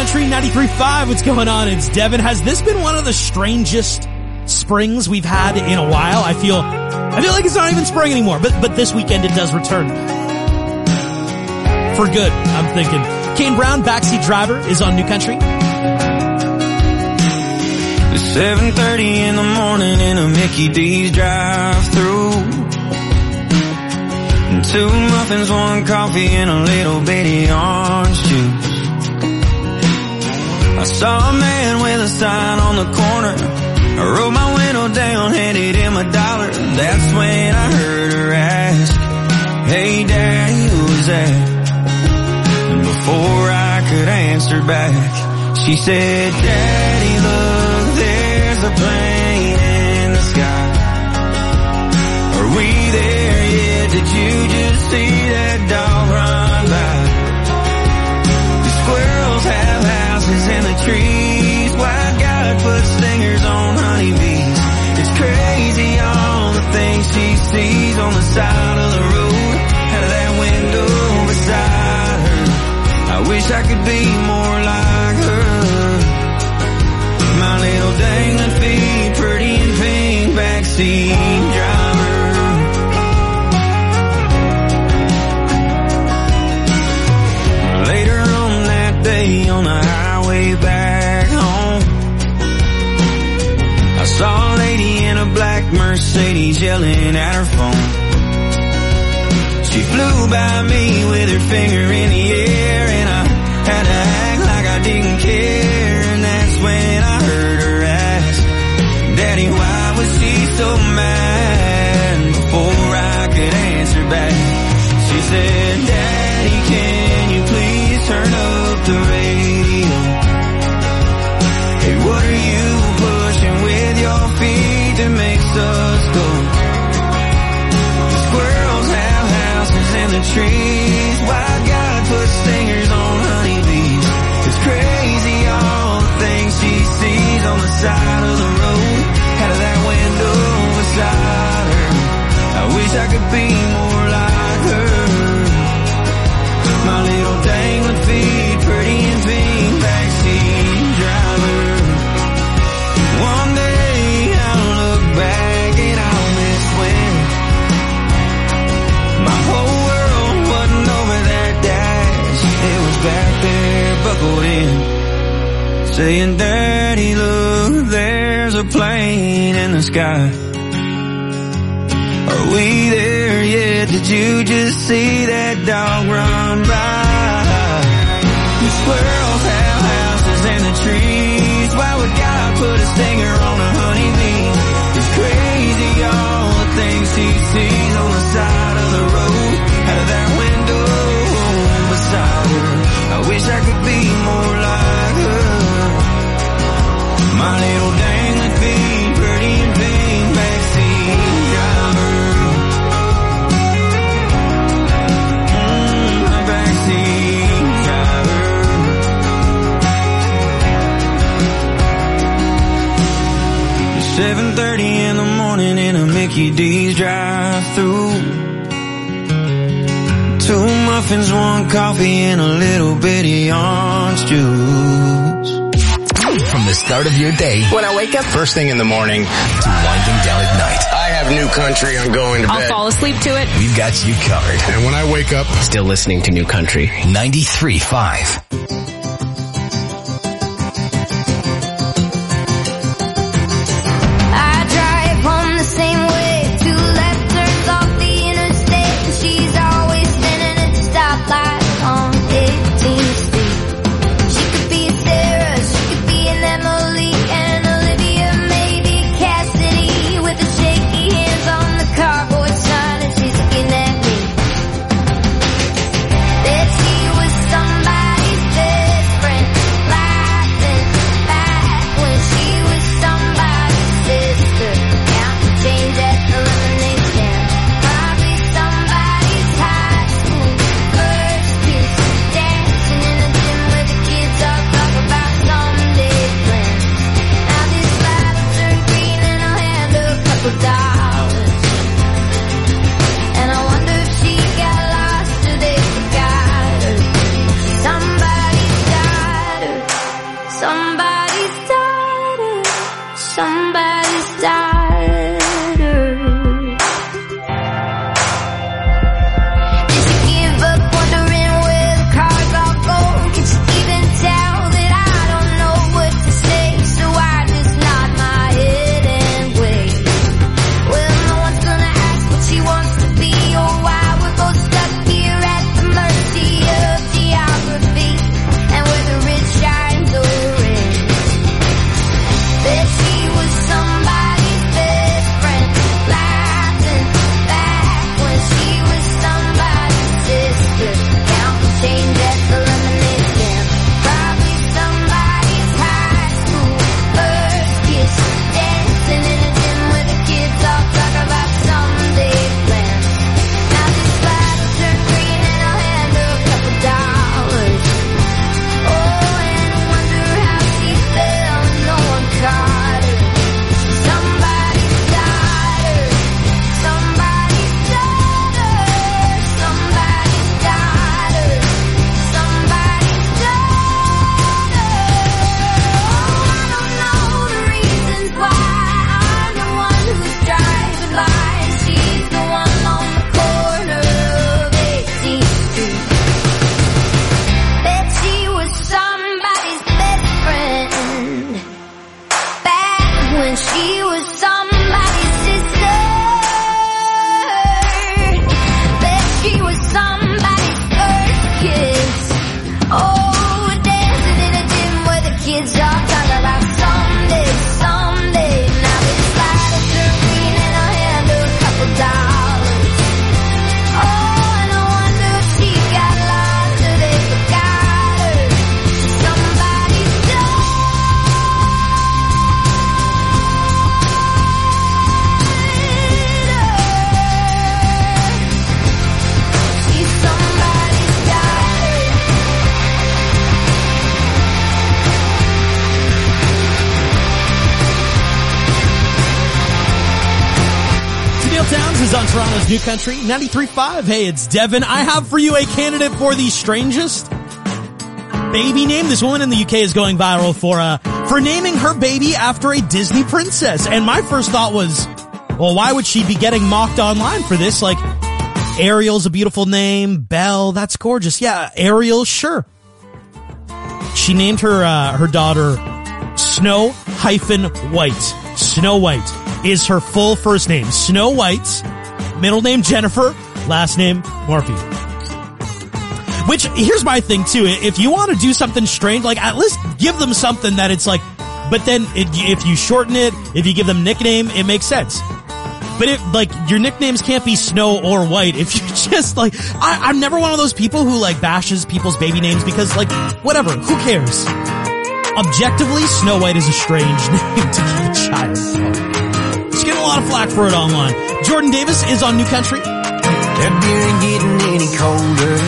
Country 93.5. What's going on? It's Devin. Has this been one of the strangest springs we've had in a while? I feel like it's not even spring anymore, but this weekend it does return. For good, I'm thinking. Kane Brown, Backseat Driver, is on New Country. It's 7:30 in the morning in a Mickey D's drive-thru. And 2 muffins, 1 coffee, and a little bitty orange juice. I saw a man with a sign on the corner. I rolled my window down, handed him $1. That's when I heard her ask, "Hey Daddy, who's that?" And before I could answer back, she said, "Daddy, look, there's a plane in the sky. Are we there yet? Did you just see that dog run by? The squirrels have houses in the trees. Why God put stingers on honeybees? It's crazy all the things she sees on the side of the road, out of that window beside her. I wish I could be more like her. My little dangling feet, pretty and pink, backseat driver." Later on that day on the highway back home, I saw a lady in a black Mercedes yelling at her phone. She flew by me with her finger in the air, and I had to act like I didn't care. And that's when I heard her ask, "Daddy, why was she so mad?" Before I could answer back, she said, "Daddy, can you please turn up the radio? Hey, what are you pushing with your feet that makes us go? The squirrels have houses in the trees. Why God put stingers on honeybees? It's crazy all the things she sees on the side of the road, out of that window beside her. I wish I could be more like her. My little dangling feet, pretty and pink, backseat driver. One day I'll look back and I'll miss when my whole world wasn't over that dash. It was back there, buckled in, saying, "Daddy, look, there's a plane in the sky. Are we there yet? Did you just see that dog run by? The squirrels have houses in the trees. Why would God put a stinger on a honeybee? It's crazy all the things she sees on the side of the road, out of that window beside her. I wish I could be more like her. My little dangling feet, pretty and pink, backseat driver." My backseat driver. 7:30 in the morning in a Mickey D's drive-thru. 2 muffins, 1 coffee, and a little bitty orange juice. From the start of your day, when I wake up, first thing in the morning, to winding down at night. I have New Country on going to bed. I'll fall asleep to it. We've got you covered. And when I wake up, still listening to New Country 93.5. Somebody's is on Toronto's New Country 93.5. Hey, it's Devin. I have for you a candidate for the strangest baby name. This woman in the UK is going viral for naming her baby after a Disney princess. And my first thought was, well, why would she be getting mocked online for this? Like, Ariel's a beautiful name. Belle, that's gorgeous. Yeah, Ariel, sure. She named her daughter Snow-White. Snow White is her full first name. Snow White, middle name Jennifer, last name Morphe. Which, here's my thing too. If you want to do something strange, like, at least give them something that it's like, but then if you shorten it, if you give them nickname, it makes sense. But your nicknames can't be Snow or White. If you just I'm never one of those people who bashes people's baby names because whatever, who cares? Objectively, Snow White is a strange name to give a child. She's getting a lot of flack for it online. Jordan Davis is on New Country. That beer ain't getting any colder,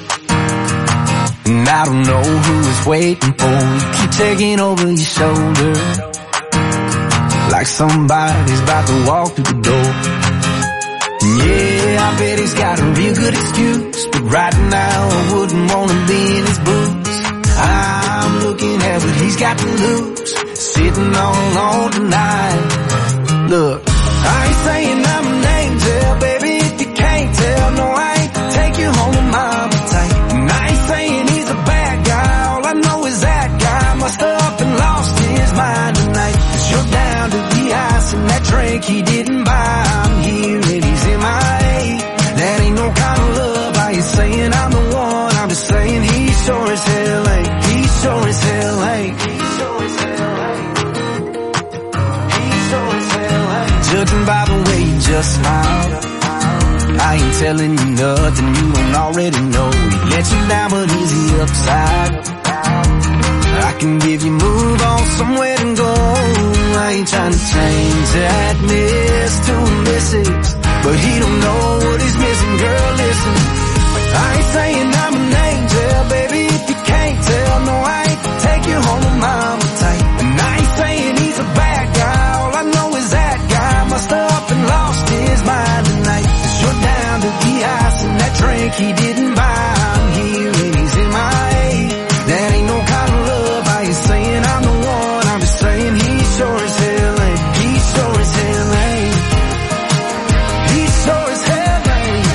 and I don't know who is waiting for you. Keep taking over your shoulder, like somebody's about to walk through the door. Yeah, I bet he's got a real good excuse, but right now I wouldn't want to be in his boots. I'm looking at what he's got to lose, sitting all alone tonight. Look, I ain't saying I'm an angel, baby, if you can't tell. No, I ain't take you home to mama tight. And I ain't saying he's a bad guy, all I know is that guy must have up and lost his mind tonight. 'Cause you're down to the ice and that drink he didn't buy. I'm here and he's MIA. That ain't no kind of love. I ain't saying I'm the one, I'm just saying he sure as hell ain't. He sure as hell ain't. He sure as hell ain't. He sure as hell ain't. Judging by the way you just smiled, I ain't telling you nothing you don't already know. He let you down but he's the upside. I can give you move on somewhere to go. I ain't trying to change that miss to a missus, but he don't know what he's missing, girl, listen. I ain't saying I'm an angel, baby, if you can't tell. No, I ain't take you home to mama tight. And I ain't saying he's a bad guy, all I know is that guy must have up and lost his mind tonight. 'Cause you're down to the ice and that drink he didn't buy. I'm here and he's MIA. That ain't no kind of love. I ain't saying I'm the one, I'm just saying he sure as hell ain't. He sure as hell ain't. He sure as hell ain't.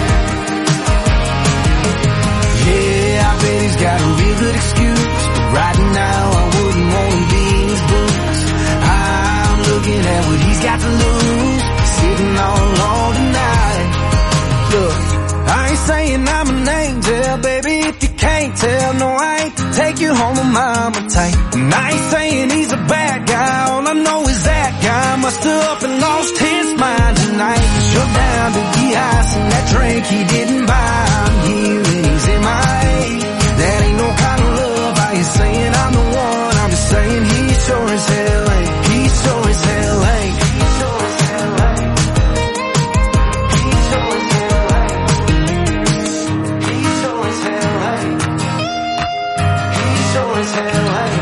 Yeah, I bet he's got a real good excuse, but right now I wouldn't want to be in his boots. I'm looking at what he's got to lose, sitting all alone tonight. Look, I ain't saying I'm an angel, baby, if you can't tell. No, I ain't take you home to mama tight. And I ain't saying he's a bad guy, all I know is that guy must have up and lost his mind tonight. 'Cause you're down to the ice and that drink he didn't buy. I'm here and he's MIA. That ain't no kind of love. I ain't saying I'm the one, I'm just saying he sure as hell ain't. He sure as hell ain't. He sure as hell ain't. He sure as hell ain't. He sure as hell ain't. He sure as hell ain't.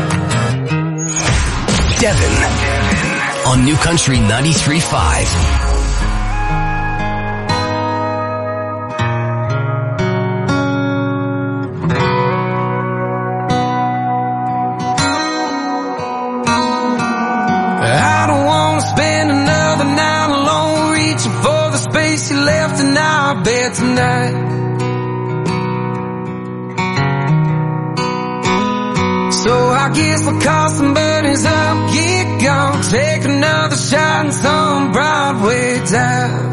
Devin on New Country 93.5. I don't want to spend another night alone, reaching for the space you left in our bed tonight. So I guess I'll call some buddies up, get gone, take another shot in some Broadway dive.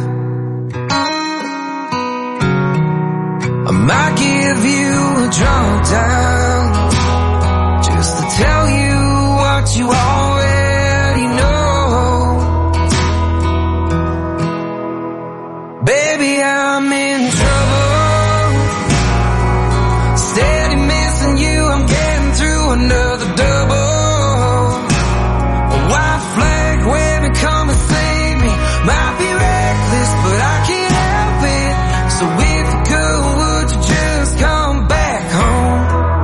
I might give you a drunk dial, just to tell you what you already know. Baby, I'm in trouble, steady missing you, I'm getting through another double. A white flag waving, come and save me. Might be reckless, but I can't help it. So if you could, would you just come back home?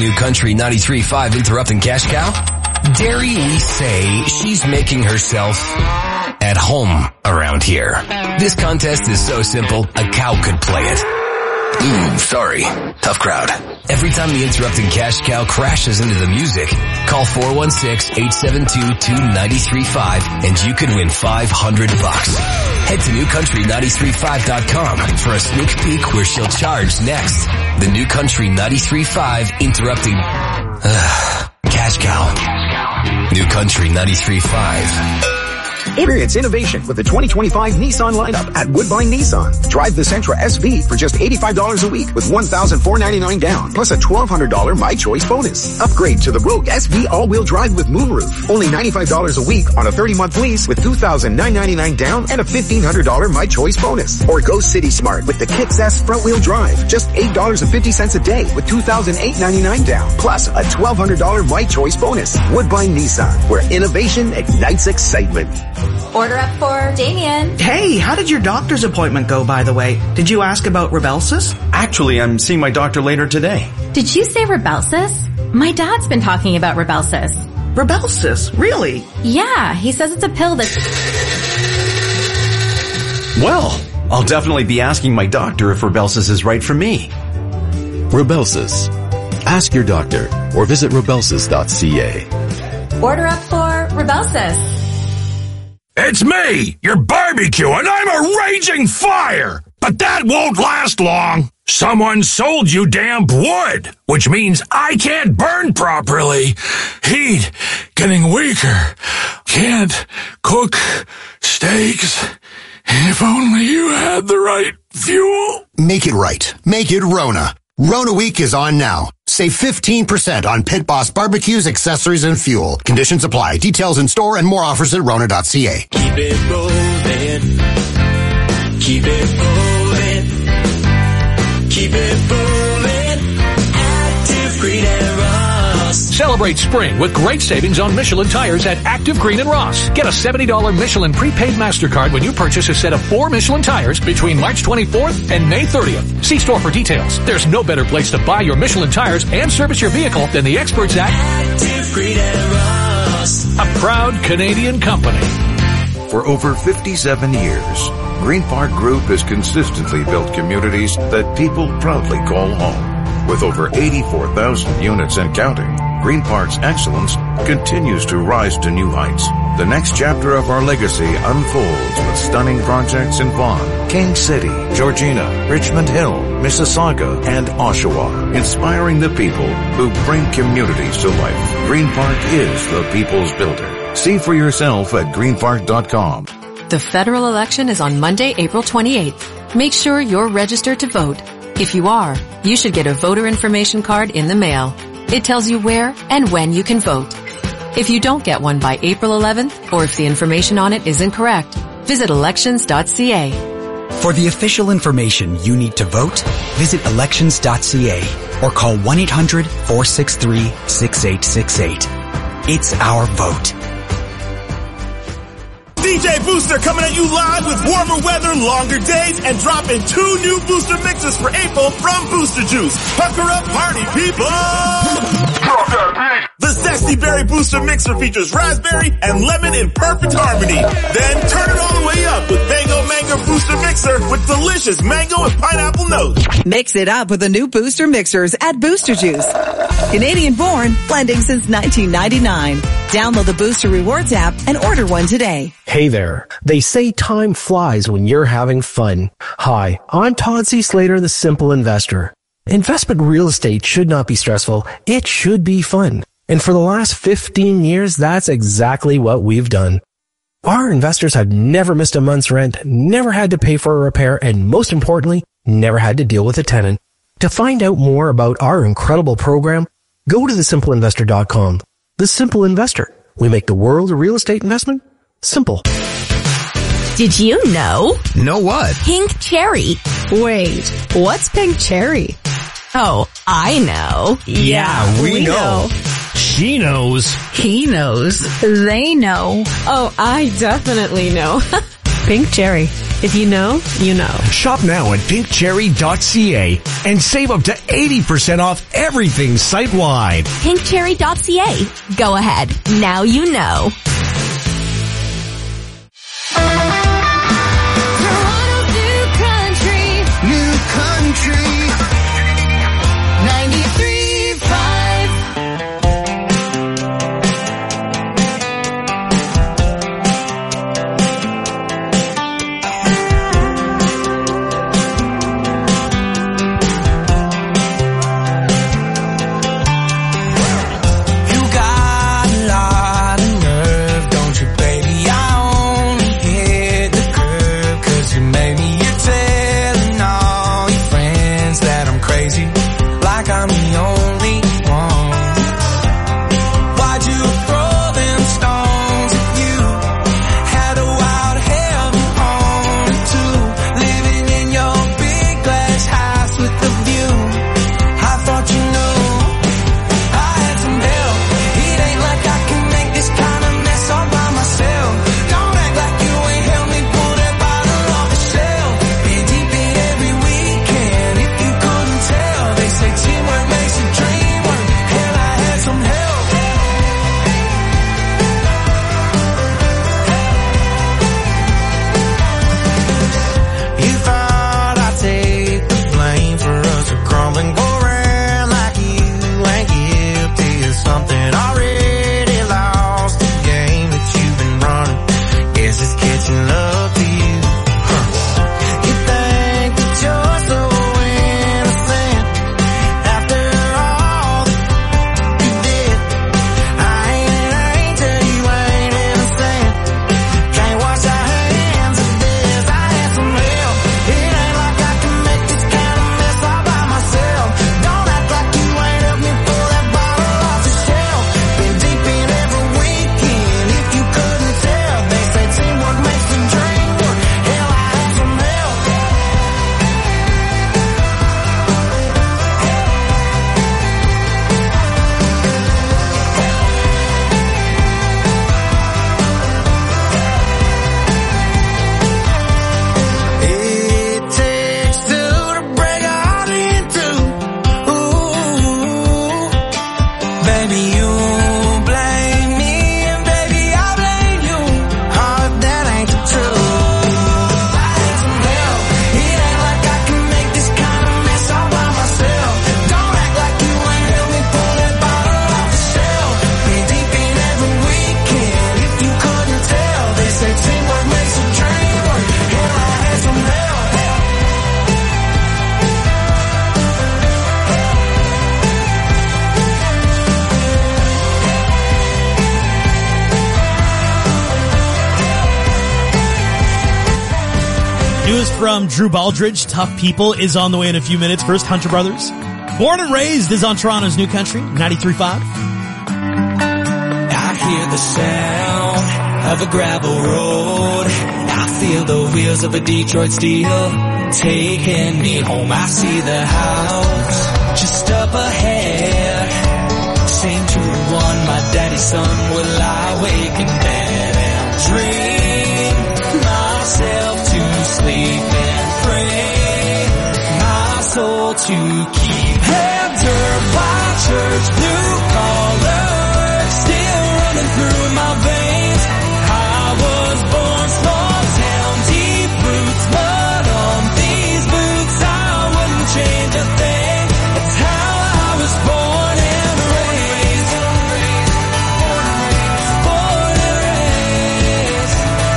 New Country 93.5 Interrupting Cash Cow? Dare we say she's making herself at home around here. This contest is so simple, a cow could play it. Sorry. Tough crowd. Every time the Interrupting Cash Cow crashes into the music, call 416-872-2935 and you could win $500. Head to newcountry935.com for a sneak peek where she'll charge next. The New Country 93.5 Interrupting Cash Cow. New Country 93.5. Experience innovation with the 2025 Nissan lineup at Woodbine Nissan. Drive the Sentra SV for just $85 a week with $1,499 down, plus a $1,200 My Choice bonus. Upgrade to the Rogue SV all-wheel drive with moonroof. Only $95 a week on a 30-month lease with $2,999 down and a $1,500 My Choice bonus. Or go City Smart with the Kicks S front-wheel drive. Just $8.50 a day with $2,899 down, plus a $1,200 My Choice bonus. Woodbine Nissan, where innovation ignites excitement. Order up for Damien. Hey, how did your doctor's appointment go, by the way? Did you ask about Rybelsus? Actually, I'm seeing my doctor later today. Did you say Rybelsus? My dad's been talking about Rybelsus. Rybelsus? Really? Yeah, he says it's a pill that's... Well, I'll definitely be asking my doctor if Rybelsus is right for me. Rybelsus. Ask your doctor or visit rybelsus.ca. Order up for Rybelsus. It's me, your barbecue, and I'm a raging fire! But that won't last long. Someone sold you damp wood, which means I can't burn properly. Heat getting weaker. Can't cook steaks. If only you had the right fuel. Make it right. Make it Rona. Rona Week is on now. Save 15% on Pit Boss barbecues, accessories, and fuel. Conditions apply. Details in store and more offers at Rona.ca. Keep it rolling. Keep it rolling. Keep it rolling. Active Green and Ross. Celebrate spring with great savings on Michelin tires at Active Green and Ross. Get a $70 Michelin prepaid MasterCard when you purchase a set of 4 Michelin tires between March 24th and May 30th. See store for details. There's no better place to buy your Michelin tires and service your vehicle than the experts at Active Green and Ross. A proud Canadian company. For over 57 years, Green Park Group has consistently built communities that people proudly call home. With over 84,000 units and counting, Green Park's excellence continues to rise to new heights. The next chapter of our legacy unfolds with stunning projects in Vaughan, King City, Georgina, Richmond Hill, Mississauga, and Oshawa, inspiring the people who bring communities to life. Green Park is the people's builder. See for yourself at greenpark.com. The federal election is on Monday, April 28th. Make sure you're registered to vote. If you are, you should get a voter information card in the mail. It tells you where and when you can vote. If you don't get one by April 11th, or if the information on it is incorrect, visit elections.ca. For the official information you need to vote, visit elections.ca or call 1-800-463-6868. It's our vote. DJ Booster coming at you live with warmer weather, longer days, and dropping 2 new booster mixes for April from Booster Juice. Pucker up, party people! Drop that beat! The Zesty Berry Booster Mixer features raspberry and lemon in perfect harmony. Then turn it all the way up with Mango Booster Mixer with delicious mango and pineapple notes. Mix it up with the new Booster Mixers at Booster Juice. Canadian born, blending since 1999. Download the Booster Rewards app and order one today. Hey there. They say time flies when you're having fun. Hi, I'm Todd C. Slater, the Simple Investor. Investment real estate should not be stressful. It should be fun. And for the last 15 years, that's exactly what we've done. Our investors have never missed a month's rent, never had to pay for a repair, and most importantly, never had to deal with a tenant. To find out more about our incredible program, go to thesimpleinvestor.com. The Simple Investor. We make the world of real estate investment simple. Did you know? Know what? Pink cherry. Wait, what's pink cherry? Oh, I know. Yeah, we know. She knows. He knows. They know. Oh, I definitely know. Pink Cherry. If you know, you know. Shop now at pinkcherry.ca and save up to 80% off everything site-wide. Pinkcherry.ca. Go ahead. Now you know. New country. 93.5. From Drew Baldridge, Tough People, is on the way in a few minutes. First, Hunter Brothers. Born and Raised is on Toronto's New Country, 93.5. I hear the sound of a gravel road. I feel the wheels of a Detroit Steel taking me home. I see the house just up ahead. Same 2-1, my daddy's son. Will I wake in bed and dream myself to sleep and pray my soul to keep? Entered by church blue collar, still running through my veins. I was born small town, deep roots, mud on these boots. I wouldn't change a thing. That's how I was born and raised. Born and raised.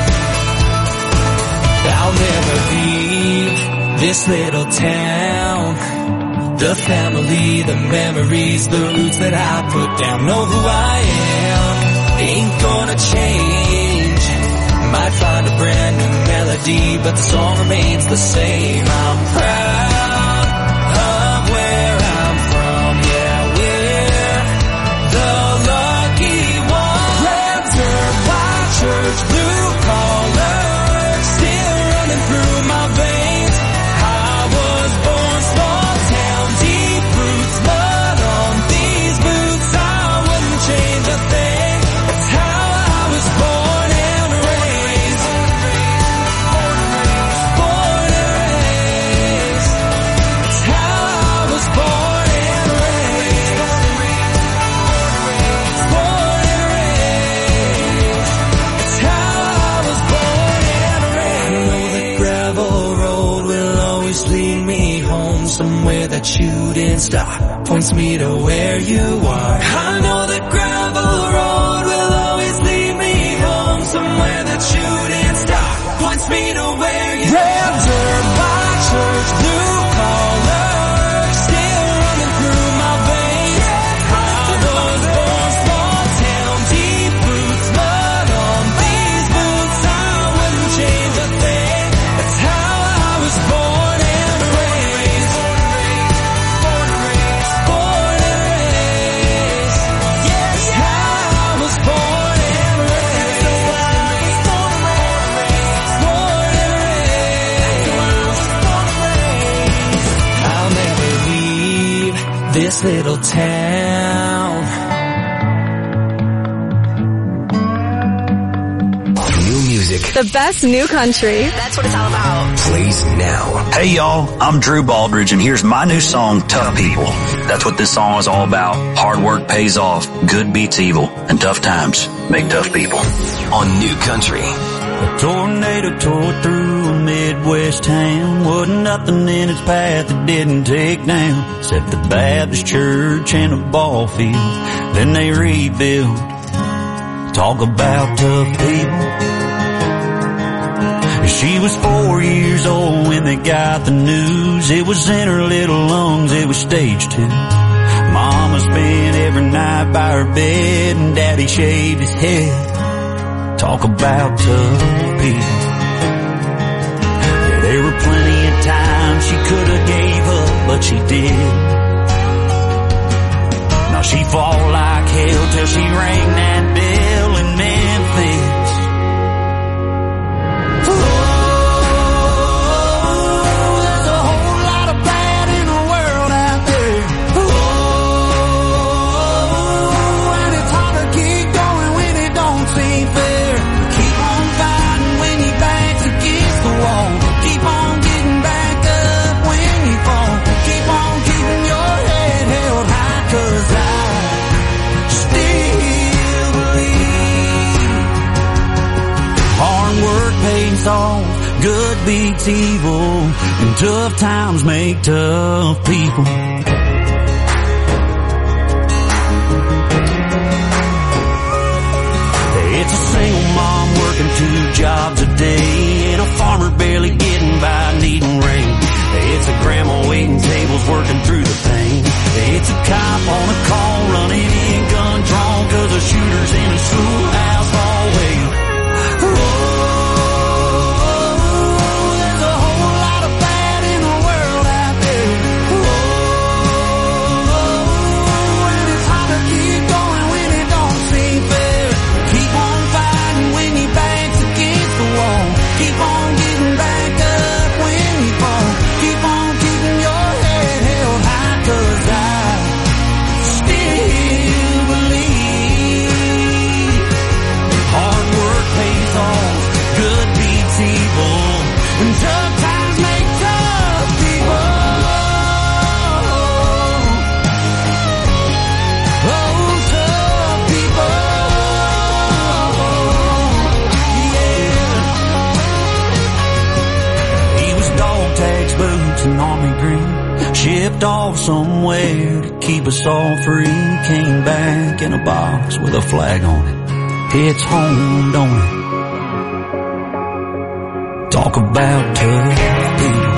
I'll never leave this little town. The family, the memories, the roots that I put down. Know who I am, ain't gonna change. Might find a brand new melody, but the song remains the same. I'm proud of where I'm from. Yeah, we're the lucky ones. Lantern, white church, blue collar, still running through my veins. I was born small town, deep roots, mud on these boots. I wouldn't change a thing. That's how I was born and raised. that shooting star points me to where you are. I know the gravel road will always lead me home, somewhere that shooting star points me to where you are. Red dirt boxers, blue collar, still running through my veins. I was born small town, deep roots, mud on these boots. I wouldn't change a thing. That's how I was born and raised. Born and raised. Born and raised. Yes, how I was born and raised. Born and raised. Born and raised. I'll never leave this little town. New music The best new country. That's what it's all about. plays now. Hey y'all, I'm Drew Baldridge and here's my new song, Tough People. That's what this song is all about. Hard work pays off, good beats evil, and tough times make tough people. On New Country. A tornado tore through a Midwest town. Wasn't nothing in its path it didn't take down, except the Baptist church and a ball field. Then they rebuilt. Talk about tough people. She was 4 years old when they got the news. It was in her little lungs, it was stage 2. Mama spent every night by her bed and Daddy shaved his head. Talk about tough people. Yeah, there were plenty of times she could have gave up, but she did. Now she fought like hell till she rang that bell in Memphis. There's a whole lot of bad in the world out there. And it's hard to keep going when it don't seem fair. Keep on fighting when your back's against the wall. Keep on getting back up when you fall. Keep on keeping your head held high, 'cause I still believe hard work pays off, good beats evil, and tough times make tough people. It's a single mom working 2 jobs a day, and a farmer barely getting by needing rain. It's a grandma waiting tables working through the pain. It's a cop on a call running in gun drawn, 'cause a shooter's in a schoolhouse hallway. There's a whole lot of bad in the world out there. And it's hard to keep going when it don't seem fair. Keep on fighting when your back's against the wall. Keep on getting back up when you fall. Keep on keeping your head held high, 'cause I still believe hard work pays off, good beats evil, and tough times make tough people. Oh, tough people. Yeah. He was dog tags, boots, and army green. Shipped off somewhere to keep us all free. Came back in a box with a flag on it. It's home, don't it? Talk about tough people.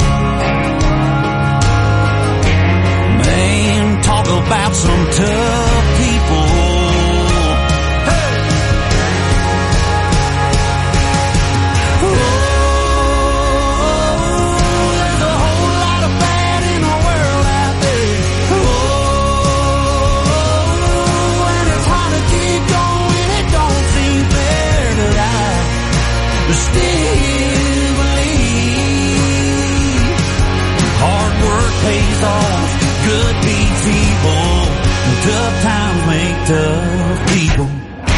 Man, talk about some tough people. Hey! There's a whole lot of bad in the world out there. And it's hard to keep going, it don't seem fair, but I still believe hard work pays off, good beats evil, and tough times make tough people.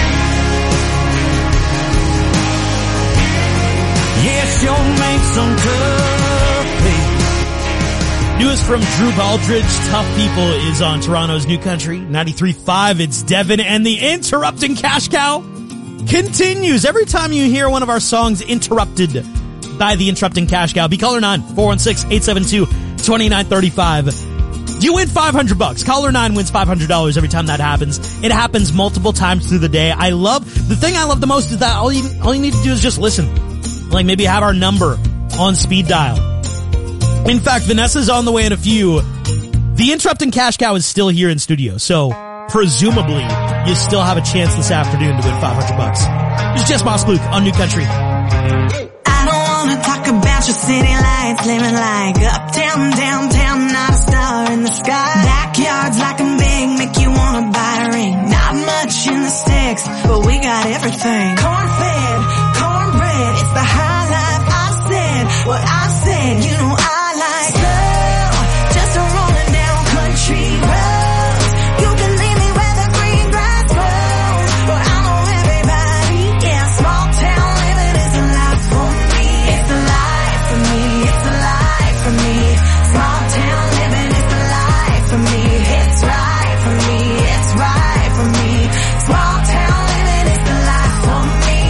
Yes, you'll make some tough people. Newest from Drew Baldridge, Tough People, is on Toronto's New Country 93.5. It's Devin, and the interrupting cash cow continues. Every time you hear one of our songs interrupted by the interrupting cash cow, be caller 9 416-872-2935. You win $500. Caller 9 wins $500 every time that happens. It happens multiple times through the day. The thing I love the most is that all you need to do is just listen. Like maybe have our number on speed dial. In fact, Vanessa's on the way in a few. The Interrupting Cash Cow is still here in studio, so presumably you still have a chance this afternoon to win $500. It's Jess Moss Luke on New Country. I don't wanna talk about your city lights, living like uptown, downtown, not a star in the sky. Backyards like a big, make you wanna buy a ring. Not much in the sticks, but we got everything. Corn-fed, cornbread, it's the high life. I said what I said, you know I like slow, just a rolling down country roads. You can leave me where the green grass grows, but I know everybody, yeah, small town living is a life for me. It's the life for me, it's the life for me. Small town living is the life for me. It's right for me, it's right for me. Small town living is the life for me.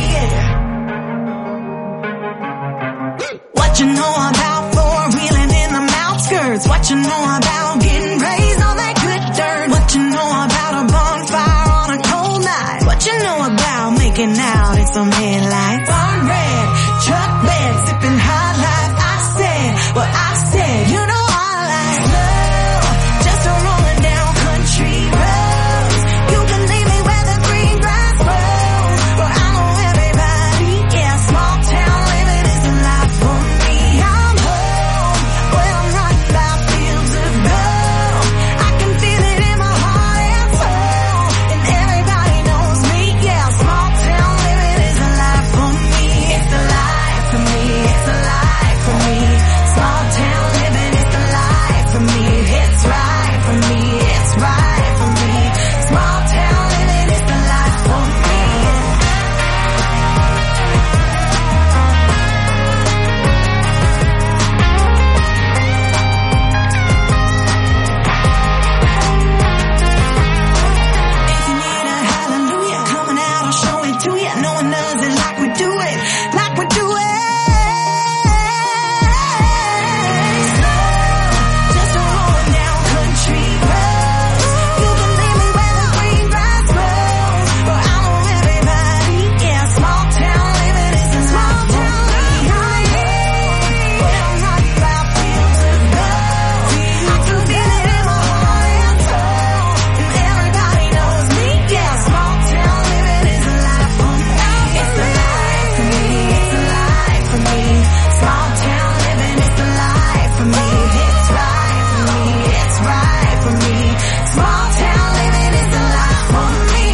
What you know about four-wheeling in the outskirts? What you know about getting raised on that good dirt? What you know about a bonfire on a cold night? What you know about making out in some headlights? Barn red, truck bed, sipping high life. I said what I said, you know I like slow, just a rolling down country roads. You can leave me where the green grass grows, but I know everybody, yeah, small town living is a life for me. I'm home when I'm riding by fields of gold. I can feel it in my heart and soul, and everybody knows me, yeah, small town living is a life for me. It's the life for me, it's the life for me. Small town living is the life for me. It's right for me, it's right for me. Small town living is the life for me. If you need a hallelujah coming out, I'll show it to you. No one does it like we do it, like we do it. Just a rolling down country roads. You can leave me where the green grass grows, but I know everybody, yeah, small town living is a small town living. When I'm riding by fields of gold, I can feel it in my heart and soul, and everybody knows me, yeah, small town living is a life for me. It's the life for me, it's the life for me. Small town living is the life for me. It's right for me, it's right for me. Small town living is the life for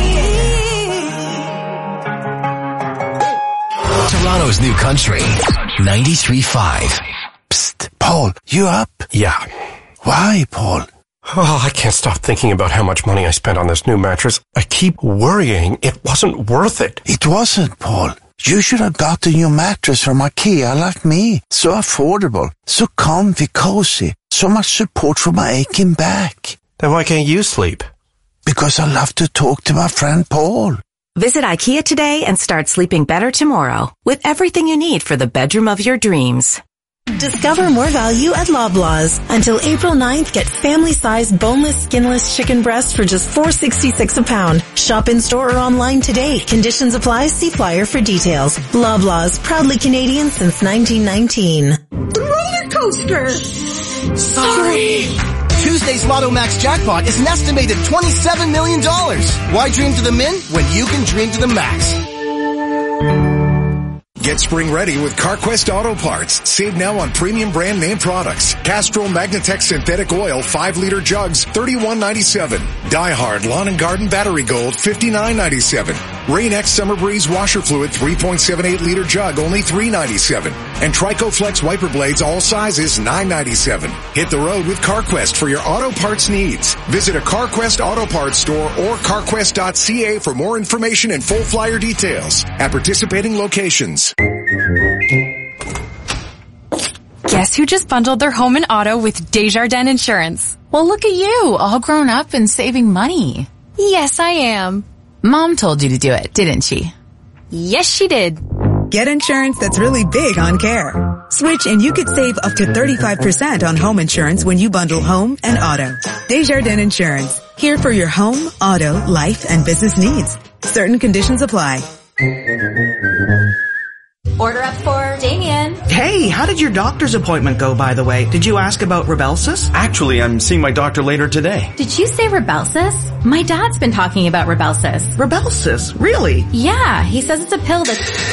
me. Toronto's New Country, 93.5. Psst, Paul, you up? Yeah. Why, Paul? Oh, I can't stop thinking about how much money I spent on this new mattress. I keep worrying it wasn't worth it. It wasn't, Paul. You should have got a new mattress from IKEA like me. So affordable, so comfy, cozy, so much support for my aching back. Then why can't you sleep? Because I love to talk to my friend Paul. Visit IKEA today and start sleeping better tomorrow with everything you need for the bedroom of your dreams. Discover more value at Loblaws. Until April 9th, get family-sized boneless, skinless chicken breasts for just $4.66 a pound. Shop in-store or online today. Conditions apply. See flyer for details. Loblaws, proudly Canadian since 1919. The roller coaster! Sorry! Tuesday's Lotto Max jackpot is an estimated $27 million. Why dream to the min when you can dream to the max? Get spring ready with CarQuest Auto Parts. Save now on premium brand name products. Castrol Magnatech Synthetic Oil 5-liter jugs, $31.97. DieHard Lawn and Garden Battery Gold, $59.97. Rain-X Summer Breeze Washer Fluid 3.78-liter jug, only $3.97. And Trico Flex Wiper Blades, all sizes, $9.97. Hit the road with CarQuest for your auto parts needs. Visit a CarQuest Auto Parts store or carquest.ca for more information and full flyer details at participating locations. Guess who just bundled their home and auto with Desjardins Insurance? Well, look at you, all grown up and saving money. Yes, I am. Mom told you to do it, didn't she? Yes, she did. Get insurance that's really big on care. Switch and you could save up to 35% on home insurance when you bundle home and auto. Desjardins Insurance. Here for your home, auto, life, and business needs. Certain conditions apply. Order up for Damien. Hey, how did your doctor's appointment go, by the way? Did you ask about Rybelsus? Actually, I'm seeing my doctor later today. Did you say Rybelsus? My dad's been talking about Rybelsus. Rybelsus? Really? Yeah, he says it's a pill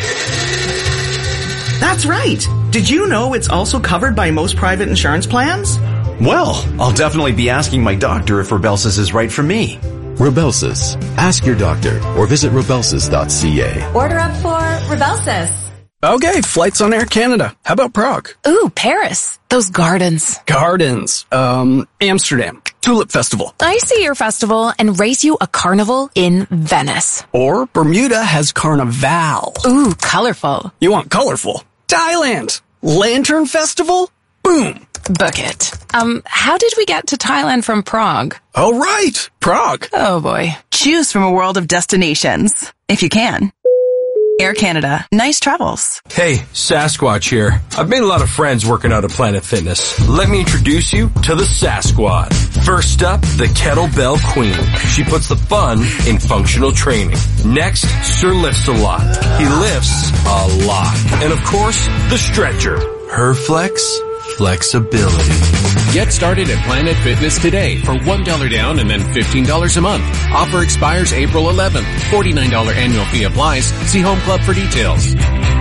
That's right. Did you know it's also covered by most private insurance plans? Well, I'll definitely be asking my doctor if Rybelsus is right for me. Rybelsus. Ask your doctor or visit Rybelsus.ca. Order up for Rybelsus. Okay, flights on Air Canada. How about Prague? Ooh, Paris. Those gardens. Gardens. Amsterdam. Tulip Festival. I see your festival and race you a carnival in Venice. Or Bermuda has Carnival. Ooh, colorful. You want colorful? Thailand. Lantern Festival? Boom. Book it. How did we get to Thailand from Prague? Oh, right. Prague. Oh, boy. Choose from a world of destinations, if you can. Air Canada. Nice travels. Hey, Sasquatch here. I've made a lot of friends working out at Planet Fitness. Let me introduce you to the Sasquad. First up, the Kettlebell Queen. She puts the fun in functional training. Next, Sir Lifts a Lot. He lifts a lot. And of course, the Stretcher. Her flex, flexibility. Get started at Planet Fitness today for $1 down and then $15 a month. Offer expires April 11th. $49 annual fee applies. See Home Club for details.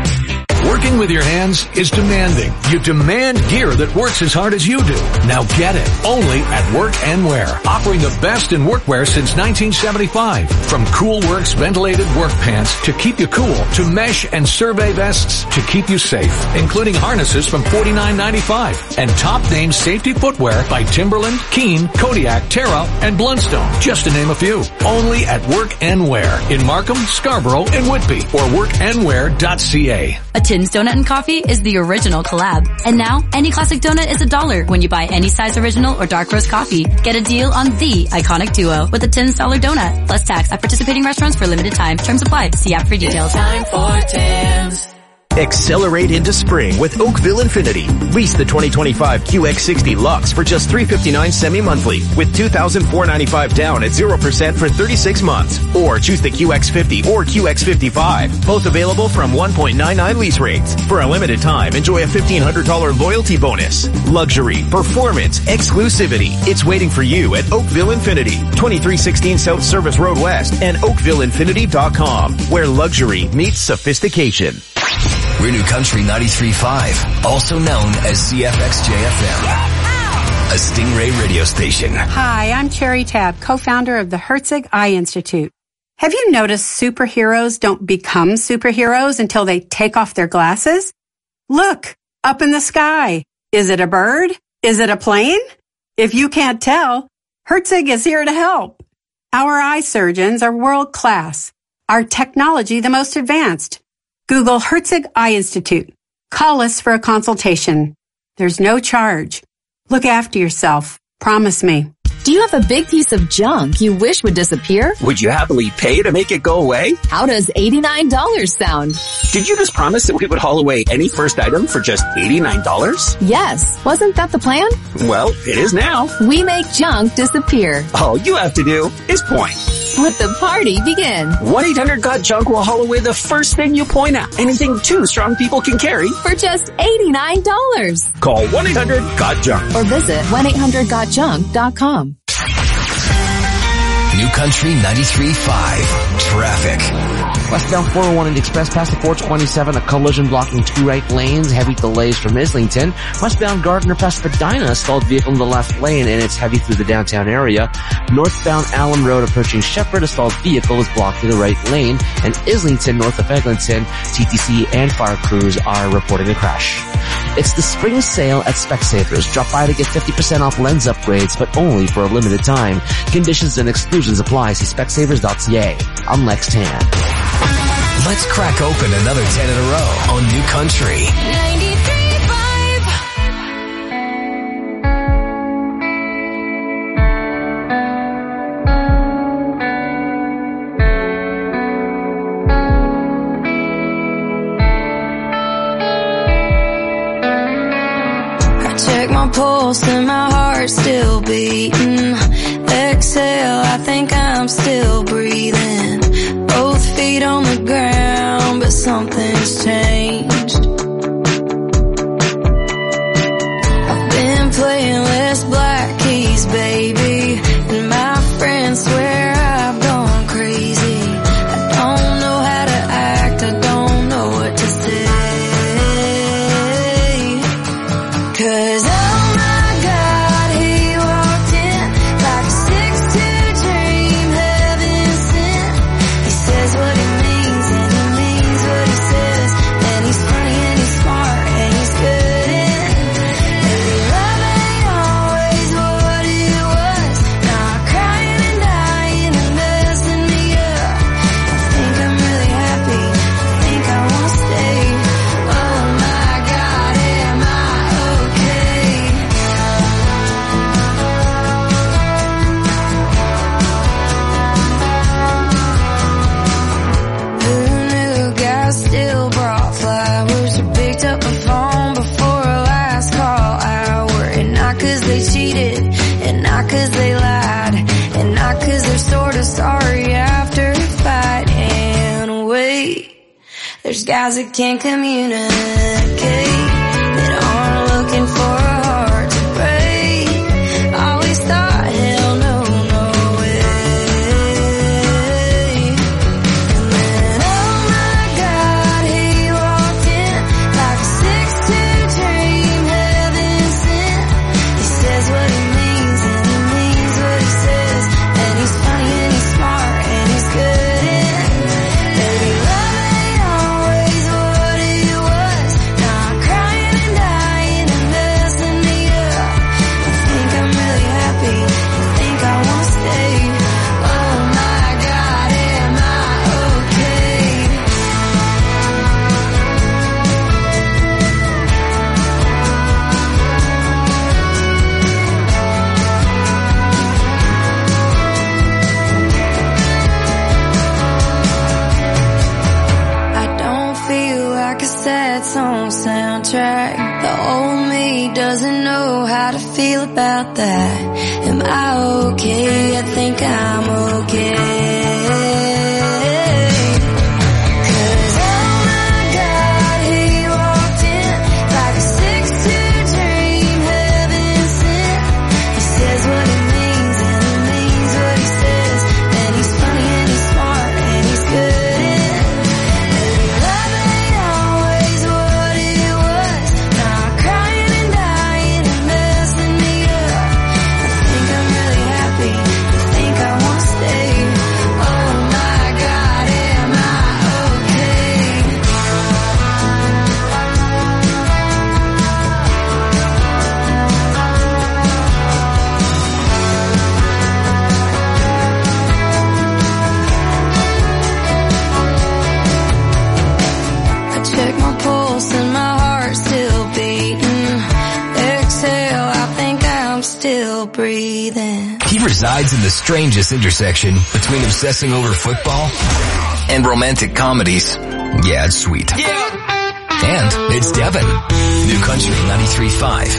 Working with your hands is demanding. You demand gear that works as hard as you do. Now get it. Only at Work and Wear. Offering the best in workwear since 1975. From Cool Works ventilated work pants to keep you cool to mesh and survey vests to keep you safe. Including harnesses from $49.95. And top name safety footwear by Timberland, Keen, Kodiak, Terra, and Blundstone. Just to name a few. Only at Work and Wear. In Markham, Scarborough, and Whitby. Or workandwear.ca. A Tim's Donut and Coffee is the original collab. And now, any classic donut is $1 when you buy any size original or dark roast coffee. Get a deal on the iconic duo with a $10 donut, plus tax at participating restaurants for limited time. Terms apply. See app for details. Time for Tim's. Accelerate into spring with Oakville Infinity. Lease the 2025 QX60 Lux for just $359 semi-monthly with $2,495 down at 0% for 36 months. Or choose the QX50 or QX55. Both available from 1.99 lease rates. For a limited time, enjoy a $1,500 loyalty bonus. Luxury, performance, exclusivity. It's waiting for you at Oakville Infinity. 2316 South Service Road West and OakvilleInfinity.com, where luxury meets sophistication. We're New Country 93.5, also known as CFXJFM, a Stingray radio station. Hi, I'm Cherry Tabb, co-founder of the Herzig Eye Institute. Have you noticed superheroes don't become superheroes until they take off their glasses? Look, up in the sky. Is it a bird? Is it a plane? If you can't tell, Herzig is here to help. Our eye surgeons are world class. Our technology the most advanced. Google Herzig Eye Institute. Call us for a consultation. There's no charge. Look after yourself. Promise me. Do you have a big piece of junk you wish would disappear? Would you happily pay to make it go away? How does $89 sound? Did you just promise that we would haul away any first item for just $89? Yes. Wasn't that the plan? Well, it is now. We make junk disappear. All you have to do is point. Let the party begin. 1-800-GOT-JUNK will haul away the first thing you point at. Anything two strong people can carry. For just $89. Call 1-800-GOT-JUNK. Or visit 1-800-GOT-JUNK.com. New Country 93.5. Traffic. Westbound 401 and Express past the 427, a collision blocking two right lanes, heavy delays from Islington. Westbound Gardner past Spadina, stalled vehicle in the left lane and it's heavy through the downtown area. Northbound Allen Road approaching Shepherd, a stalled vehicle is blocking the right lane. And Islington north of Eglinton, TTC and fire crews are reporting a crash. It's the spring sale at Specsavers. Drop by to get 50% off lens upgrades, but only for a limited time. Conditions and exclusions apply. See Specsavers.ca. I'm Lex Tan. Let's crack open another 10 in a row on New Country 93.5. my pulse and my heart still beating. Exhale, I think I'm still breathing. Both feet on the ground, but something's changed. I've been playing less black keys, baby, and my friends swear I've gone crazy. I don't know how to act, I don't know what to say. 'Cause oh my God, he walked in like a 6'2" dream heaven sent. He says what he means and he means what he says, and he's funny and he's smart and he's good in. Maybe love ain't always what it was. Now I'm crying and dying and messing me up. I think I'm really happy, I think I wanna stay. Oh my God, am I okay? Who knew guys still brought flowers or picked up the phone before a last call hour? And not 'cause they cheated, and not 'cause they lied, and not 'cause they're sorta sorry after a fight. And wait, there's guys that can't communicate, that aren't looking for a heart to break. Always thought, hell no, no way. And then oh my God, he walked in like a 6'2" dream heaven sent. He says what he means and he means what he says, and he's funny and he's smart and he's good in. Baby, love ain't always what it was. Now I'm crying and dying and messing me up. I think I'm really happy, I think I wanna stay. Oh my God, am I okay? I don't feel like a sad song soundtrack. The old me doesn't know how to feel about that. Am I okay? I think I'm okay. 'Cause oh my God, he walked in like a 6'2" dream heaven sent. He says what he means and he means what he says, and he's funny and he's smart and he's good in. Maybe love ain't always what it was. Now I'm crying and dying and messing me up. I think I'm really happy, I think I wanna stay. Oh my God, am I okay? I check my pulse and my heart still beating. Exhale, I think I'm still breathing. He resides in the strangest intersection between obsessing over football and romantic comedies. Yeah, it's sweet. And it's Devin. New Country 93.5.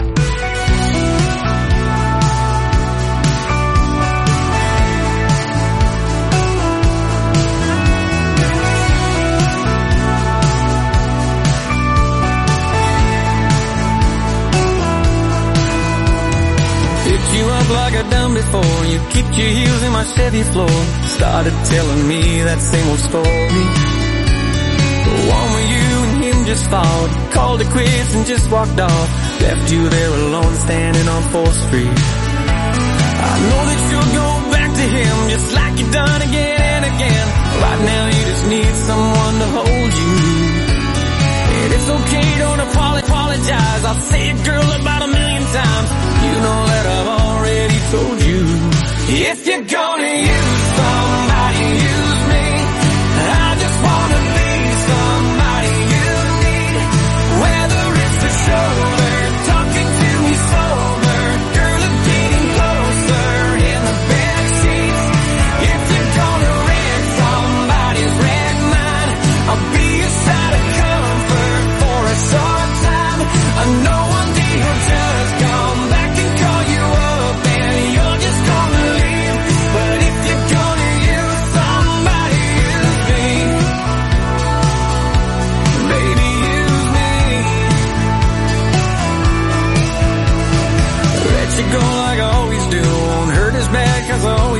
Picked you up like I done before. You kicked your heels in my Chevy floor. Started telling me that same old story. The one where you and him just fought. Called it quits and just walked off. Left you there alone standing on 4th Street. I know that you'll go back to him just like you've done again and again. Right now you just need someone to hold you. And it's okay, don't apologize. I'll say it, girl, about 1,000,000 times. You know that I've already told you. If you're gonna use somebody, use me. I just wanna be somebody you need. Whether it's the shoulder, talking to me sober, girl, I'm getting closer in the back seats. If you're gonna wreck somebody's wreck mine, I'll be a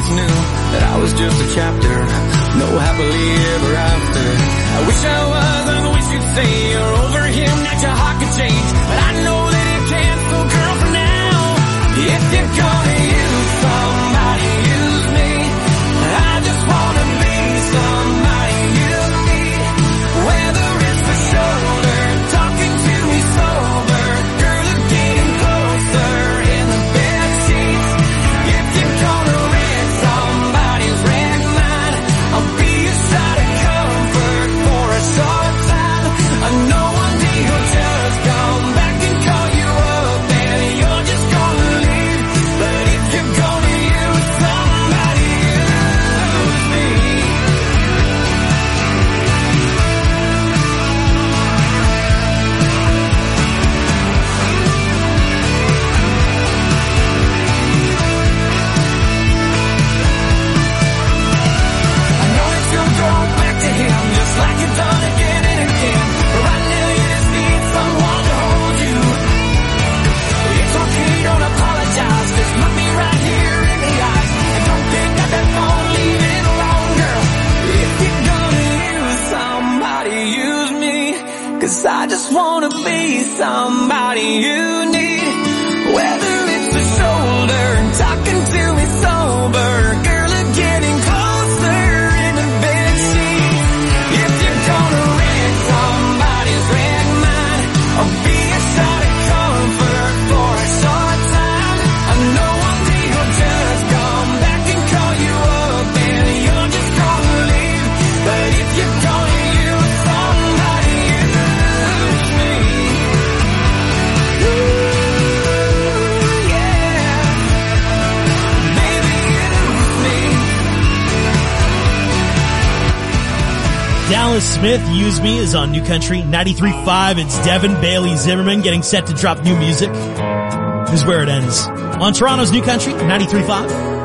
always knew that I was just a chapter, no happily ever after. I wish I was, I wish you'd say you're over him, that your heart could change, but I know that it can't. So girl, for now, if you're gonna use somebody, use me. I just wanna be somebody you need, whether it's the shoulder, talking to me sober, girl, or getting closer in the bed sheets. If you're gonna rent somebody's rent mine, I'll be a shot of comfort for a short time. I know one day you'll just come back and call you up, and you're just gonna leave. But if you're gonna use somebody, use me. I know that you'll go back to him just like you've done again and again. But right now you just need someone to hold you. It's okay, don't apologize, just look me right here in the eyes, and don't pick up that phone, leave it alone, girl. If you're gonna use somebody, use me, 'cause I just wanna be somebody you need, whether it's the shoulder, talking to me sober, girl, or getting closer in the bed sheets. If you're gonna rent somebody's rent mine, I'll be a shot of comfort for a short time. I know one day you'll just come back and call you up, and you're just gonna leave. But if you're gonna use somebody, use me. Ooh, yeah. Baby, use me. Dallas Smith, Use Me, is on New Country 93.5. It's Devin Bailey Zimmerman getting set to drop new music. This is where it ends. On Toronto's New Country 93.5.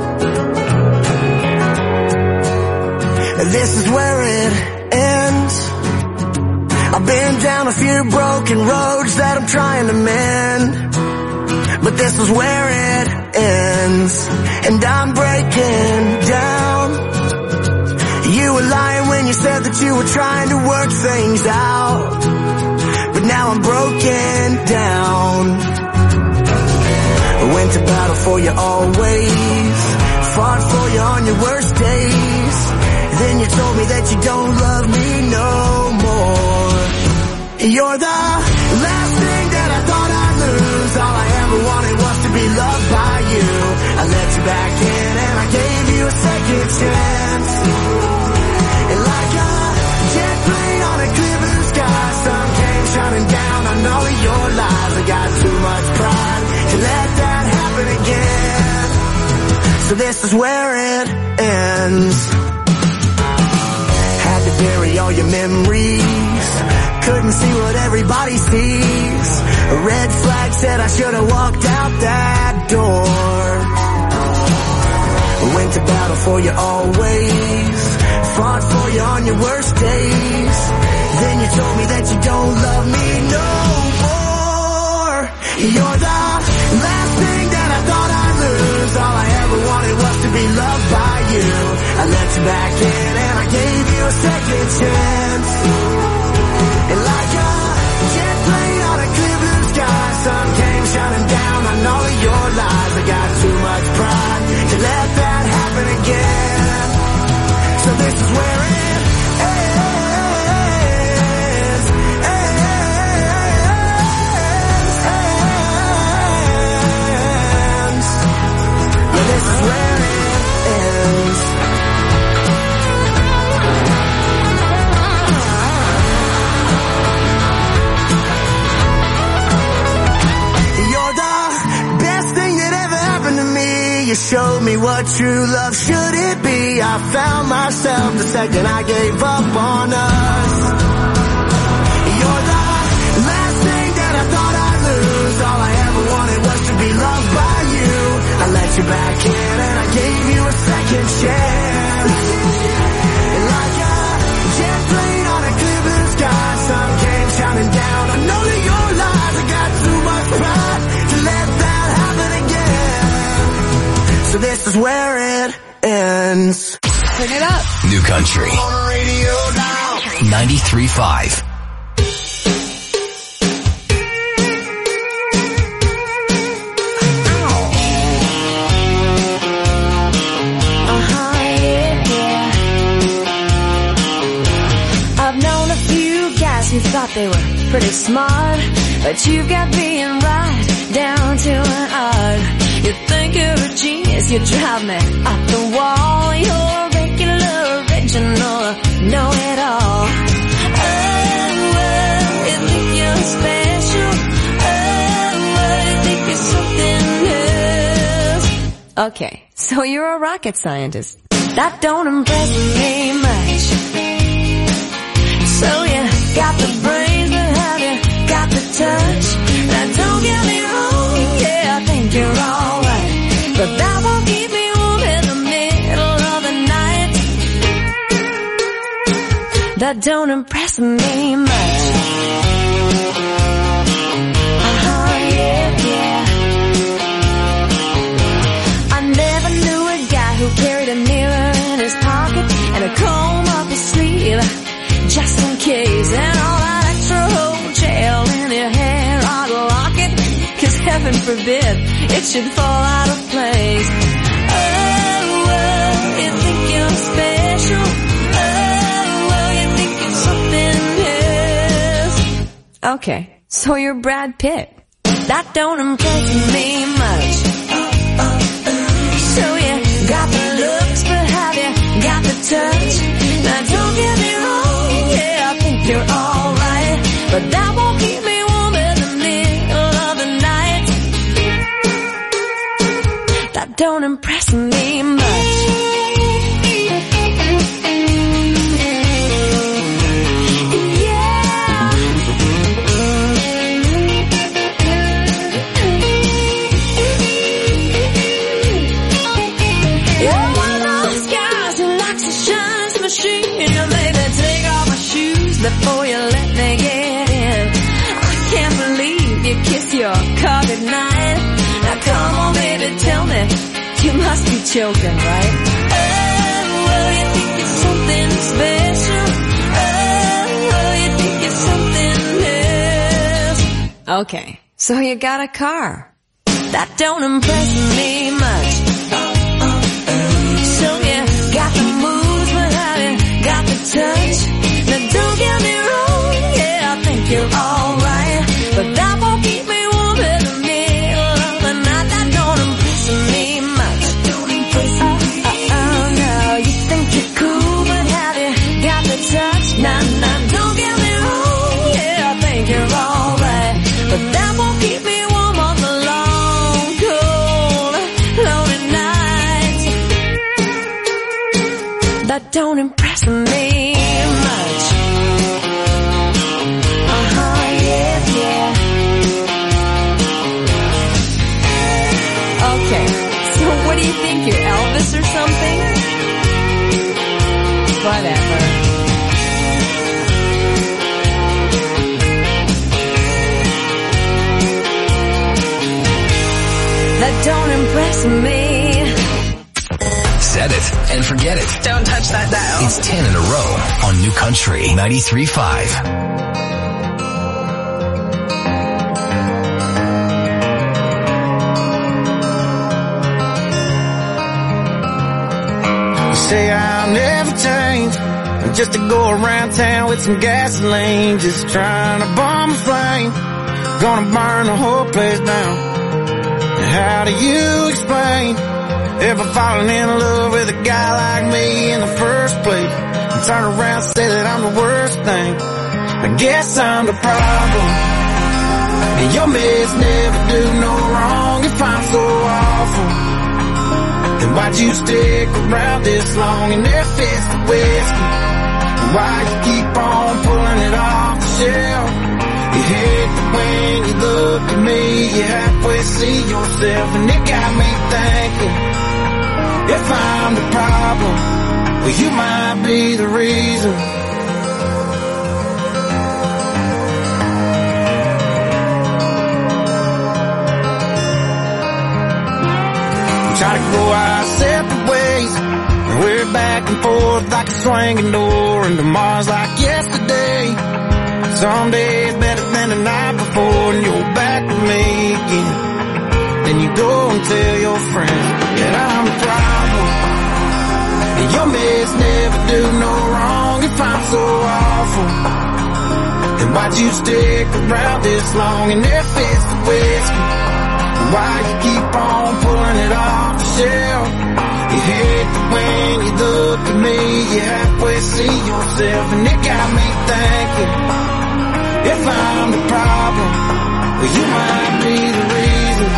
This is where it ends. I've been down a few broken roads that I'm trying to mend, but this is where it ends, and I'm breaking down. You were lying when you said that you were trying to work things out, but now I'm broken down. I went to battle for you always, fought for you on your worst days. Then you told me that you don't love me no more. You're the last thing that I thought I'd lose. All I ever wanted was to be loved by you. I let you back in and I gave you a second chance. And like a jet plane on a clear blue sky, sun came shining down on all of your lies. I got too much pride to let that happen again. So this is where it ends. Had to bury all your memories, couldn't see what everybody sees. A red flag said I should have walked out that door. Went to battle for you always, fought for you on your worst days. Then you told me that you don't love me no more. You're the last thing that I thought I'd lose. All I ever wanted was to be loved by you. I let you back in and I gave you a second chance. And like a jet plane on a clear blue sky, sun came shining down on all of your lies. I got too much pride to let that happen again. So this is where it ends. Yeah, this is where it ends. You showed me what true love should it be. I found myself the second I gave up on us. You're the last thing that I thought I'd lose. All I ever wanted was to be loved by you. I let you back in and I gave you a second chance. And like a jet plane on a clear blue sky, sun came shining down on all of your lies. I got too much pride to let that happen again. So this is where it ends. ends. Turn it up. New Country 93.5. I've known a few guys who thought they were pretty smart, but you've got being right down to an art. You think you're a genius, you drive me up the wall. You're regular, original, know-it-all. Oh, you think you're special. Oh, you think you're something else. Okay, so you're a rocket scientist. That don't impress me much. So you got the brains, but have you got the touch? Now don't get me wrong, yeah, I think you're alright, but that won't keep me warm in the middle of the night. That don't impress me much. Yeah. I never knew a guy who carried a mirror in his pocket and a comb up his sleeve, just in case, and all that extra gel in your hair, I'd lock it, 'cause heaven forbid it should fall out of place. Oh, you think you're special. Oh, you think you're something else. Okay, so you're Brad Pitt. That don't impress me much. So you got the looks, but have you got the touch? Now don't get me wrong, yeah, I think you're alright, but that won't keep me warm in the middle of the night. That don't impress me much. You're one of those guys who likes to shine his machine. Maybe take off my shoes before you let me get in. I can't believe you kiss your car goodnight. Now come on baby, tell me, you must be joking, right? Oh, you think you're something special. Oh, you think you're something else. Okay, so you got a car. That don't impress me much. So you got the moves, but have you got the touch? Now don't get me wrong, yeah, I think you're alright, but that won't keep me warm in the middle of the night. That don't impress me much. Oh, no, you think you're cool, but have you got the touch? Nah, don't get me wrong, yeah, I think you're alright, but that won't keep me warm on the long, cold, lonely nights. That don't impress me much. Yeah. Okay, so what do you think, you're Elvis or something? Whatever. That don't impress me. Set it and forget it. Don't touch that dial. It's 10 in a row on New Country 93.5. Say I'll never change, just to go around town with some gasoline, just trying to bomb a flame, gonna burn the whole place down. And how do you explain ever falling in love with a guy like me in the first place, and turn around and say that I'm the worst thing? I guess I'm the problem, and your meds never do no wrong. If I'm so awful, then why'd you stick around this long in that fist of whiskey? And why you keep on pulling it off the shelf? You hate that when you look at me, you halfway see yourself, and it got me thinking, if I'm the problem, well you might be the reason. Try to go our separate ways, and we're back and forth like a swinging door, and tomorrow's like yesterday. Some days better than the night before, and you're back with me again. Then you go and tell your friends that I'm the problem, and your mess never do no wrong. If I'm so awful, then why'd you stick around this long? And if it's the whiskey, why you keep on pulling it off the shelf? You hate that when you look at me, you halfway see yourself, and it got me thinking, if I'm the problem, well, you might be the reason.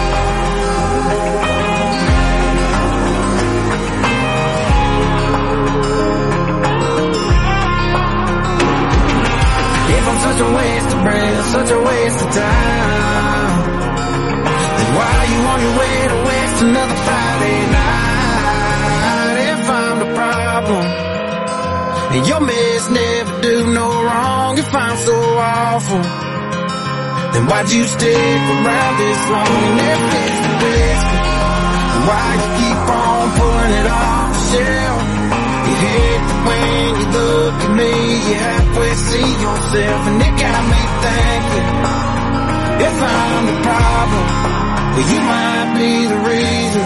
If I'm such a waste of breath, such a waste of time, then why are you on your way to waste another Friday night? If I'm the problem, and your mess never do no wrong. If I'm so awful, then why'd you stick around this long? And if it's the whiskey, why you keep on pulling it off the shelf? You hate that when you look at me, you halfway see yourself, and it got me thinking, if I'm the problem, well, you might be the reason.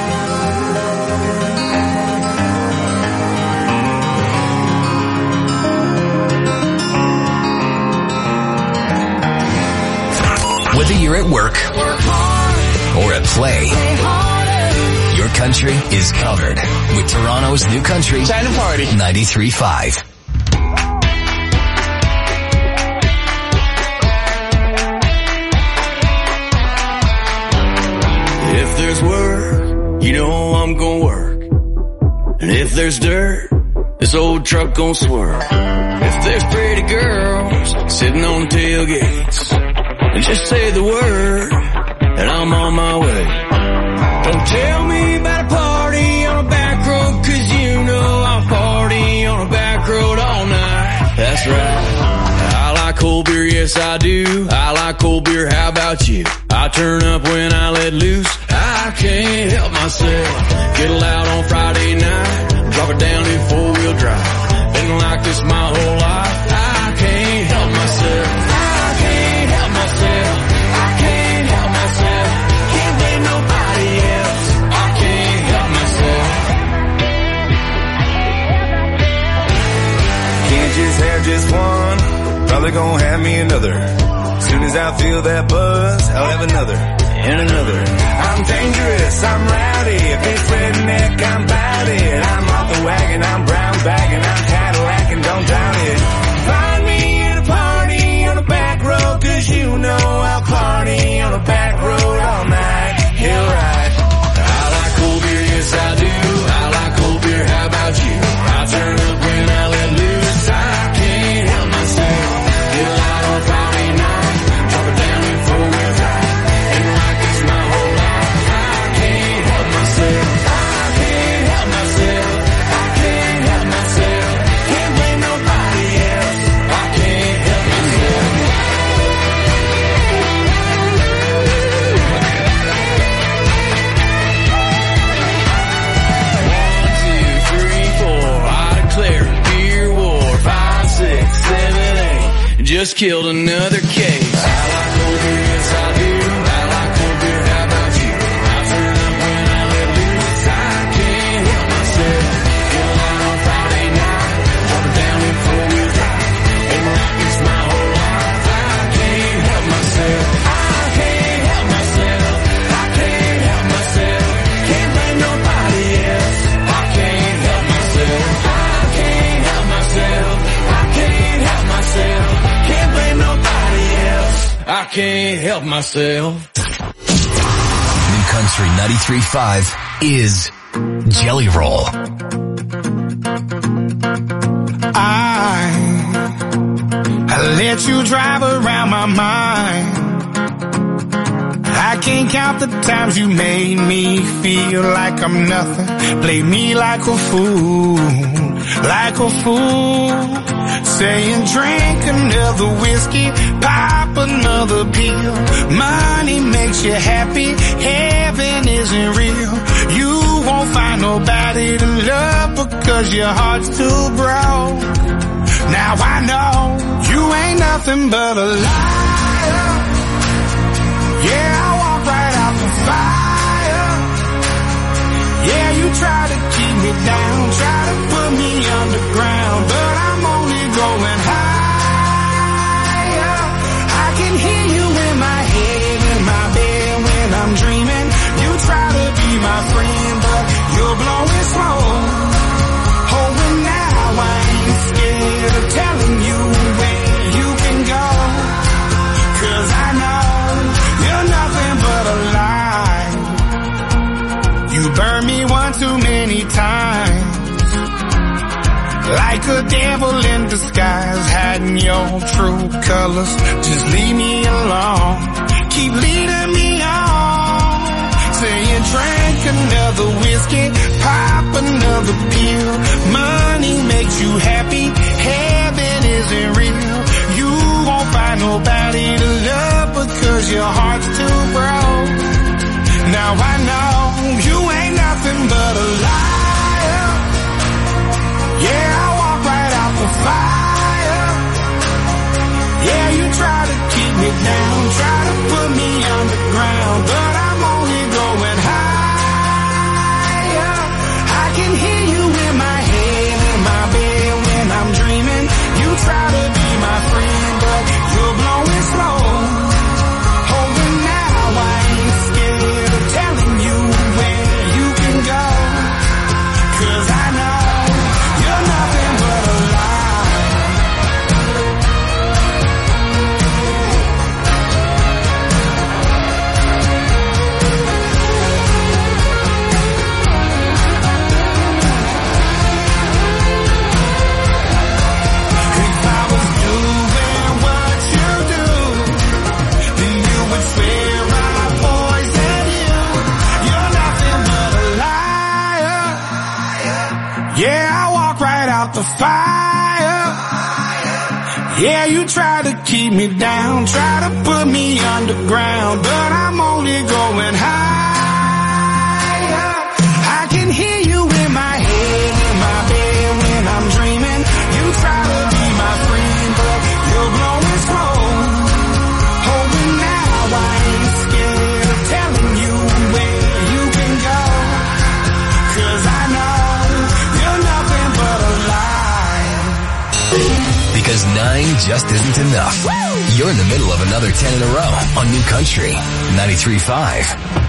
Whether you're at work or at play, your country is covered with Toronto's New Country. Time to party. 93.5. If there's work, you know I'm gonna work. And if there's dirt, this old truck gonna swerve. If there's pretty girls sitting on tailgates, and just say the word, and I'm on my way. Don't tell me about a party on a back road, 'cause you know I'll party on a back road all night. That's right. I like cold beer, yes I do. I like cold beer, how about you? I turn up when I let loose. I can't help myself. Get loud on Friday night, drop it down in four-wheel drive. Been like this my whole life. I can't help myself. Have just one, probably gonna have me another. Soon as I feel that buzz, I'll have another and another. I'm dangerous, I'm rowdy. If it's redneck, I'm about it. I'm off the wagon, I'm brown bagging, I'm Cadillac and don't doubt it. Find me at a party on a back road, 'cause you know I'll party on a back road all night. Hell right. I like cold beer, yes I do. I like cold beer, how about you? I turn up when I let loose. Just killed another case. I like cold beer, yes I do. I like cold beer, how about you? I turn up when I let loose. I can't help myself. Get loud on Friday night, drop it down in four-wheel drive. Been like this my whole life. I can't help myself. I can't help myself. I can't help myself. Can't blame nobody else. I can't help myself. I can't help myself. I can't help myself. Can't blame nobody else. I can't help myself. New Country 93.5 is Jelly Roll. I let you drive around my mind. I can't count the times you made me feel like I'm nothing. Play me like a fool, like a fool. Saying drink another whiskey, pop another pill. Money makes you happy, heaven isn't real. You won't find nobody to love because your heart's too broke. Now I know you ain't nothing but a liar. Yeah, I walk right out the fire. Yeah, you try to keep me down, try to put me underground, but I'm only going higher. I can hear you in my head, in my bed when I'm dreaming. You try to be my friend, but you're blowing smoke. Oh, and now I ain't scared of telling you where you can go, 'cause I know you're nothing but a lie. You burned me one too many times, like a devil in disguise, hiding your true colors. Just leave me alone, keep leading me on. Say you drank another whiskey, pop another pill. Money makes you happy, heaven isn't real. You won't find nobody to love because your heart's too broke. Now I know you ain't nothing but a liar. Yeah, I walk right out the fire. Yeah, you try to keep me down, try to put me underground, but I'm only going higher. I can hear you in my head, in my bed when I'm dreaming. You try to be my friend, but you're blowing slow. Oh, and now I ain't scared of telling you where you can go, 'cause I know you're nothing but a lie. If I was doing what you do, then you would swear I poisoned you. You're nothing but a liar. Yeah, I walk right out the fire. Yeah, you try to keep me down, try to put me underground, but I'm only going higher. I can hear you in my head, in my bed when I'm dreaming. You try to be my friend, but you're blowing smoke. Oh, and now I ain't scared of telling you where you can go, 'cause I know you're nothing but a lie. Because 9 just isn't enough. You're in the middle of another 10 in a row on New Country 93.5.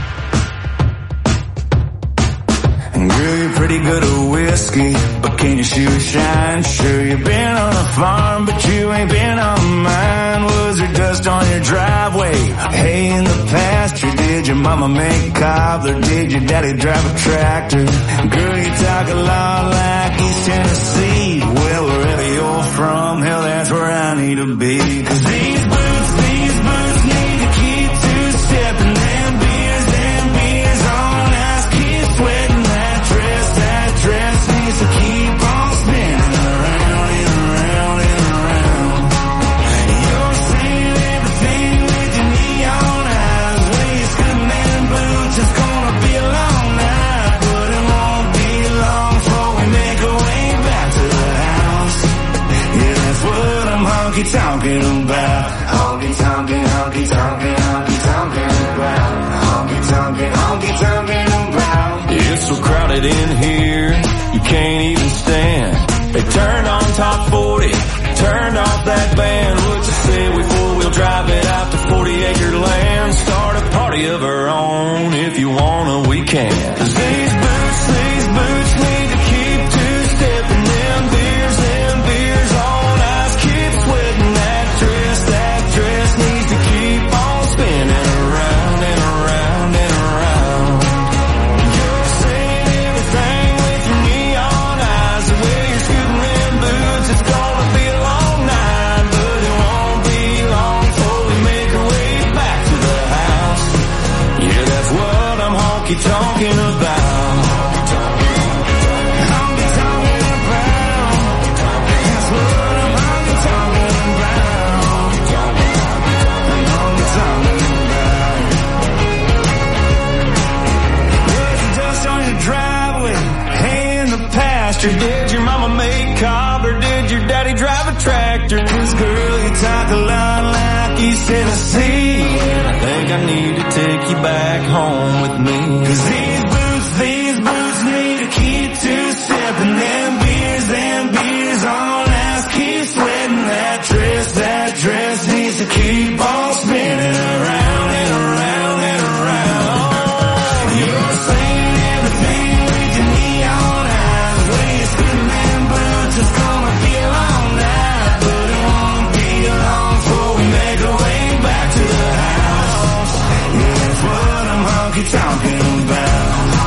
Girl, you're pretty good at whiskey, but can you shoot shine? Sure, you've been on a farm, but you ain't been on mine. Was there dust on your driveway? Hay in the pasture? Did your mama make cobbler? Did your daddy drive a tractor? Girl, you talk a lot like East Tennessee. Well, wherever you're from, hell, that's where I need to be. 'Cause these boots need to keep two-stepping. Them beers on ice, keep sweating. That dress needs to keep on spinning around and around and around. You're saying everything with your neon eyes. When you're scooting them boots, it's gonna be a long night, but it won't be long before we make our way back to the house. Yeah, that's what I'm honky-tonking about. Honky-tonking, honky-tonking, honky-tonking about. Honky-tonking, honky-tonking about. It's so crowded in here, you can't even stand. They turned on top 40, turned off that band. What you say we four-wheel drive it out to 40-acre land? Start a party of our own, if you wanna, we can. 'Cause these boots need to keep two-stepping. Them beers on ice, keep sweating. That dress needs to keep on spinning around and around and around. You're saying everything with your neon eyes. The way you're scooting them boots, it's gonna be a long night, but it won't be long before we make our way back to the house. Yeah, that's what I'm honky-tonking about. Honky-tonking about. That's what I'm honky-tonking about. Honky-tonking about. There's dust on your drive. faster? Did your mama make cob or did your daddy drive a tractor? 'Cause girl, you talk a lot like East Tennessee, and I think I need to take you back home with me. 'Cause these boots need a key to step, and them beers on last. Keep sweating that dress needs to keep on spinning around and around and around. You're saying everything with your neon eyes. The way you spin them boots is gonna be a long night, but it won't be long before we make our way back to the house. Yeah, that's what I'm honky-tonking about.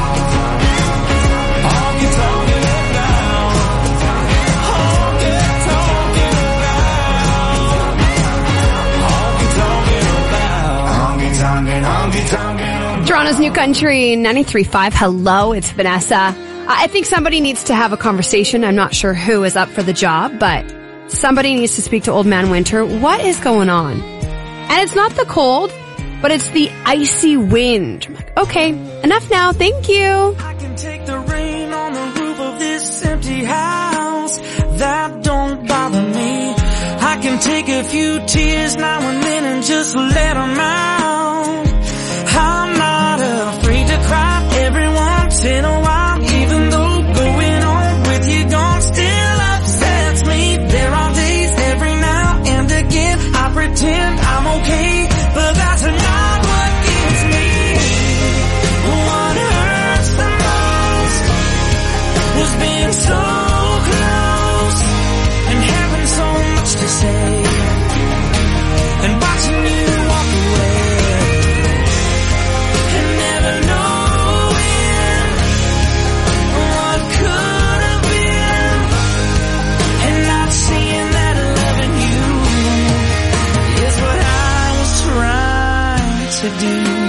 Toronto's New Country 93.5. Hello, it's Vanessa. I think somebody needs to have a conversation. I'm not sure who is up for the job, but somebody needs to speak to Old Man Winter. What is going on? And it's not the cold, but it's the icy wind. I'm like, okay, enough now. Thank you. I can take the rain on the roof of this empty house. That don't bother me. I can take a few tears now and then and just let them out. I'm not afraid to cry every once in a while, even though going on with you gone still upsets me. There are days every now and again I pretend I'm okay, but that's not what gives me. What hurts the most was being so close and having so much to say and watching you walk away. To do.